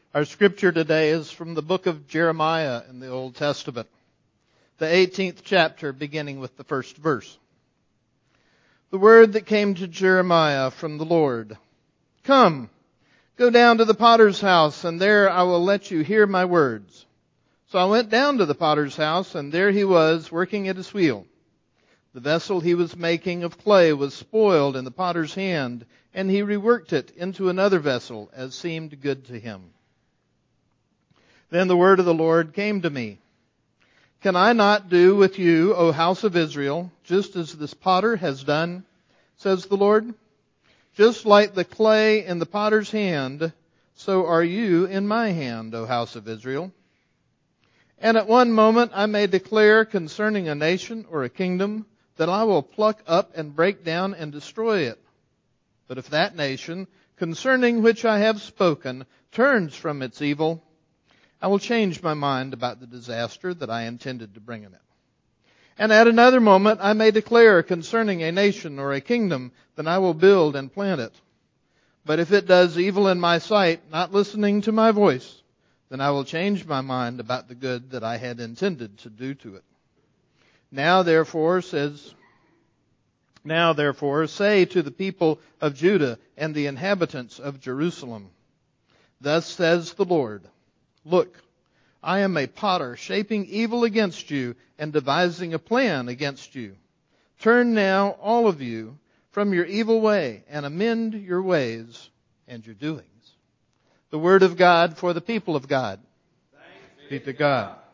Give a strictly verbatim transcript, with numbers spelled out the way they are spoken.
Our scripture today is from the book of Jeremiah in the Old Testament, the eighteenth chapter, beginning with the first verse. The word that came to Jeremiah from the Lord. Come, go down to the potter's house, and there I will let you hear my words. So I went down to the potter's house, and there he was working at his wheel. The vessel he was making of clay was spoiled in the potter's hand, and he reworked it into another vessel as seemed good to him. Then the word of the Lord came to me. Can I not do with you, O house of Israel, just as this potter has done, says the Lord? Just like the clay in the potter's hand, so are you in my hand, O house of Israel. And at one moment I may declare concerning a nation or a kingdom that I will pluck up and break down and destroy it. But if that nation, concerning which I have spoken, turns from its evil, I will change my mind about the disaster that I intended to bring on it. And at another moment I may declare concerning a nation or a kingdom that I will build and plant it. But if it does evil in my sight, not listening to my voice, then I will change my mind about the good that I had intended to do to it. Now therefore says, now therefore say to the people of Judah and the inhabitants of Jerusalem, thus says the Lord, look, I am a potter shaping evil against you and devising a plan against you. Turn now, all of you, from your evil way and amend your ways and your doings. The word of God for the people of God. Thanks be to God.